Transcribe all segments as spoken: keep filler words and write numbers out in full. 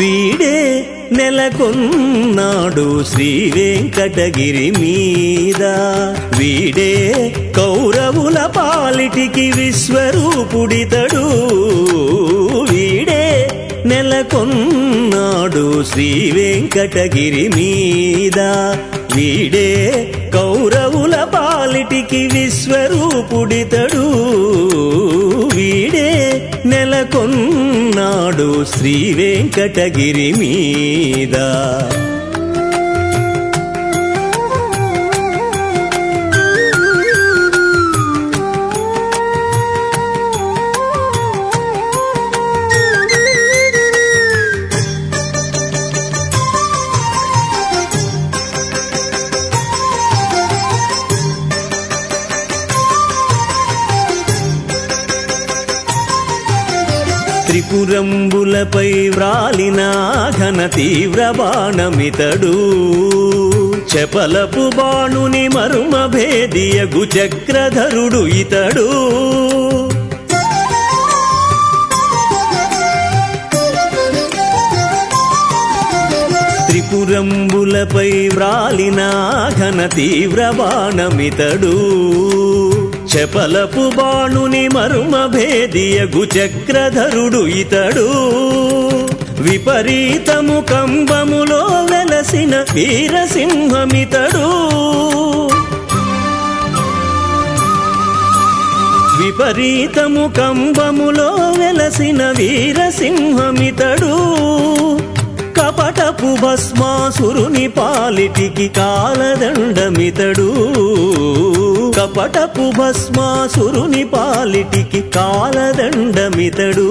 వీడే నెలకొన్నాడు శ్రీ వెంకటగిరి మీద. వీడే కౌరవుల పాలిటికి విశ్వరూపుడితడు. వీడే నెలకొన్నాడు శ్రీ వెంకటగిరి మీద. వీడే కౌరవుల పాలిటికి విశ్వరూపుడితడు. వీడే నెలకొన్నాడు శ్రీ వెంకటగిరి మీద. త్రిపురంబులపై వ్రాలిన ఘన తీవ్ర బాణమితడు. చపలపు బాణుని మర్మ భేదియగు చక్రధరుడు ఇతడు. త్రిపురంబులపై వ్రాలిన ఘన తీవ్ర బాణమితడు. చపలపు బాణుని మర్మ భేదియగు చక్రధరుడు ఇతడు. విపరీతము కంబములో వెలసిన వీరసింహమితడు. విపరీతము కంబములో వెలసిన వీరసింహమితడు. కపటపు భస్మాసురుని పాలిటికి కాలదండమితడు. కపటపు భస్మాసురుని పాలిటికి కాలదండమితడు.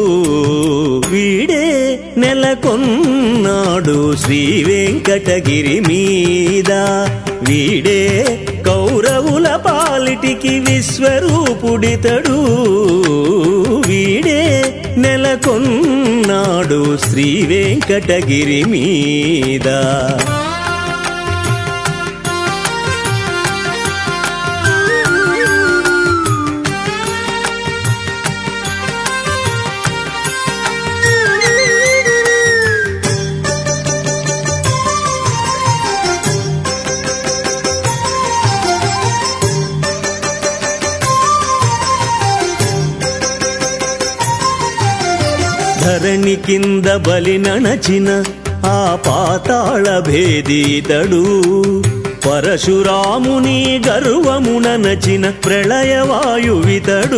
వీడే నెలకొన్నాడు శ్రీ వెంకటగిరి మీద. వీడే కౌరవుల పాలిటికి విశ్వరూపుడితడు. వీడే నెలకొన్నాడు శ్రీ వెంకటగిరి మీద. ధరణి కింద బలి నణచిన ఆ పాతాళ భేదీతడు. పరశురాముని గర్వమున నచిన ప్రళయవాయువితడు.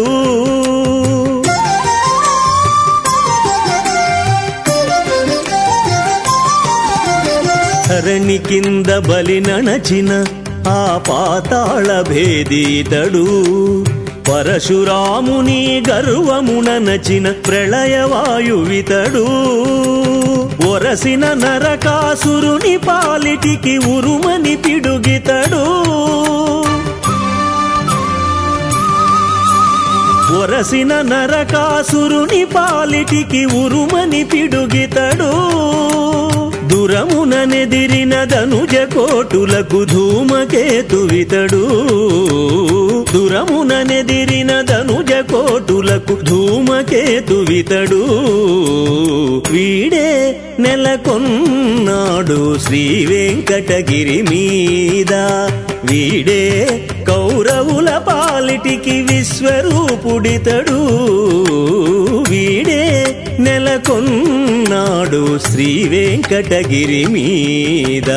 ధరణి కింద బలి నణచిన ఆ పాతాళ భేదీతడు. పరశురాముని గర్వమున నచిన ప్రళయవాయువితడు. ఒరసిన నరకాసురుని పాలిటికి ఉరుమని పిడుగితడు. ఒరసిన నరకాసురుని పాలిటికి ఉరుమని పిడుగితడు. దురమున నెదిరిన ధనుజ కోటులకు ధూమకేతువితడు. దురమున నెదిరిన ధనుజ కోటులకు ధూమకేతువితడు. వీడే నెలకొన్నాడు శ్రీ వెంకటగిరి మీద. వీడే కౌరవుల పాలిటికి విశ్వరూపుడితడు. వీడే నెలకొన్నాడు శ్రీ వెంకటగిరి మీద.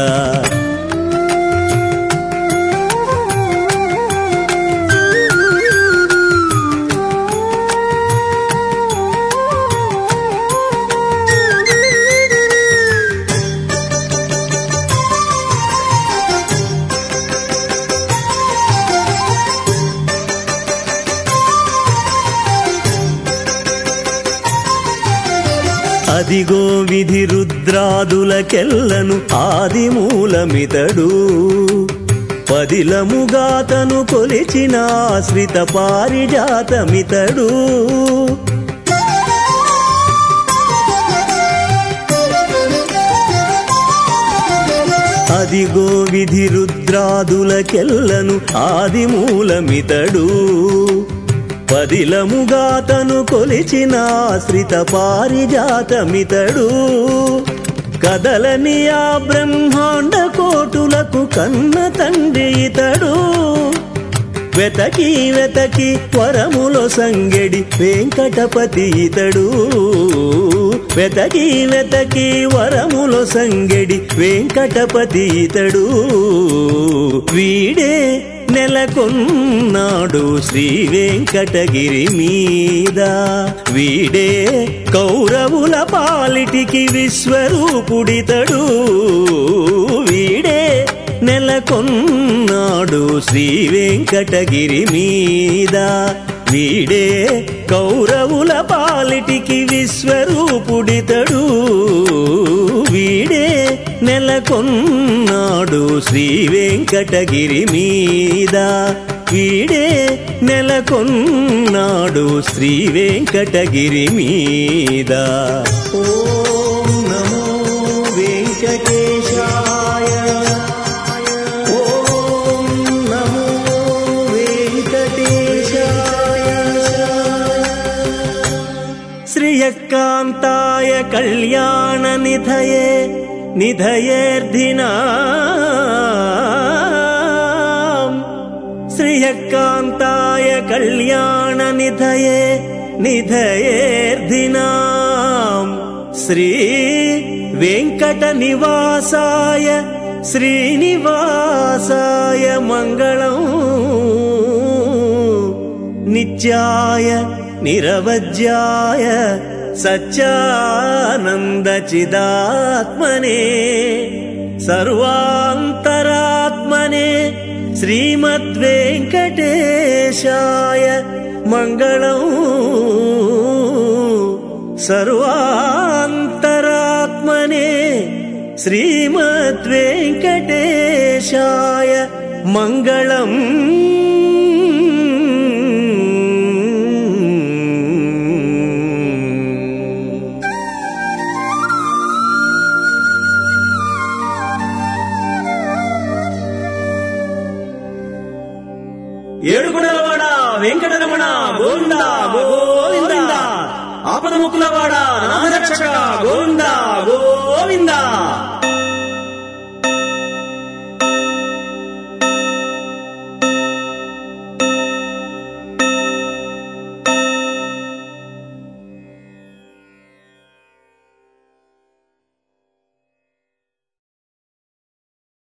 అదిగో విధి రుద్రాదులకెల్లను ఆదిమూలమితడు. పదిలముగాతను కొలిచిన ఆశ్రిత పారిజాతమితడు. అదిగో విధి రుద్రాదులకెల్లను ఆదిమూలమితడు. పదిలముగా తను కొలిచిన ఆశ్రిత పారిజాతమితడు కదలని ఆ బ్రహ్మాండ కోటులకు కన్న తండ్రి ఇతడు వెతకి వెతకి వరములో సంగెడి వెంకటపతి ఇతడు వెతకి వెతకి వరములో సంగెడి వెంకటపతి ఇతడు వీడే నెలకొన్నాడు శ్రీ వెంకటగిరి మీద వీడే కౌరవుల పాలిటికి విశ్వరూపుడితడు వీడే నెలకొన్నాడు శ్రీ వెంకటగిరి మీద వీడే కౌరవుల పాలిటికి విశ్వరూపుడితడు వీడే నెలకొన్నాడు శ్రీ వెంకటగిరి మీద వీడే నెలకొన్నాడు శ్రీ వెంకటగిరి మీద ఓం నమో వెంకటేశాయ శ్రియకాంతాయ కళ్యాణ నిధయే నిధయేర్ధినాం శ్రియకాంతాయ కళ్యాణ నిధయే నిధయేర్ధినాం శ్రీ వెంకట నివాసాయ శ్రీనివాసాయ మంగళం నిత్యాయ నిరవజ్యాయ సచ్చానందచిదాత్మనే సర్వాంతరాత్మనే శ్రీమద్వేంకటేశాయ మంగళం సర్వాంతరాత్మనే శ్రీమద్వేంకటేశాయ మంగళం ఏడుకొండలవాడ వెంకటరమణ గోవింద గోవింద ఆపదముక్కులవాడ నామరక్షక గోవింద గోవింద